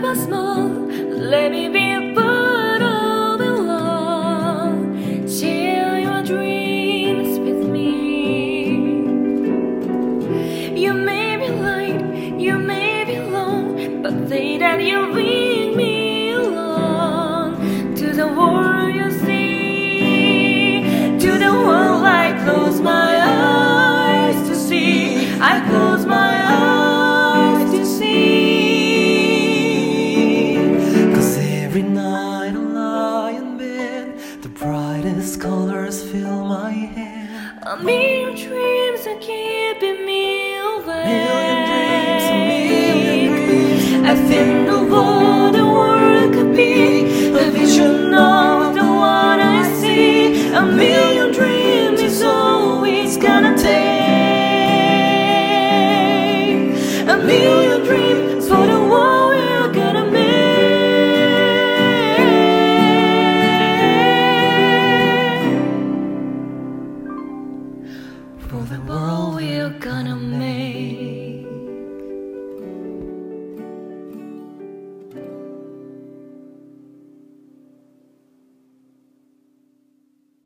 but small. Let me be a part of it all. Share your dreams with me. You may be light, you may be long, but say that you'll bring me along to the world you see, to the world I close my eyes to see. I close my eyes to see. 'Cause every night I lie in bed, the brightest colors fill my head. A million dreams are keeping me awake. Million dreams, a million dreams. I think of what the world could be, a vision of the one I see. A million dreams is all it's gonna take. A million dreams.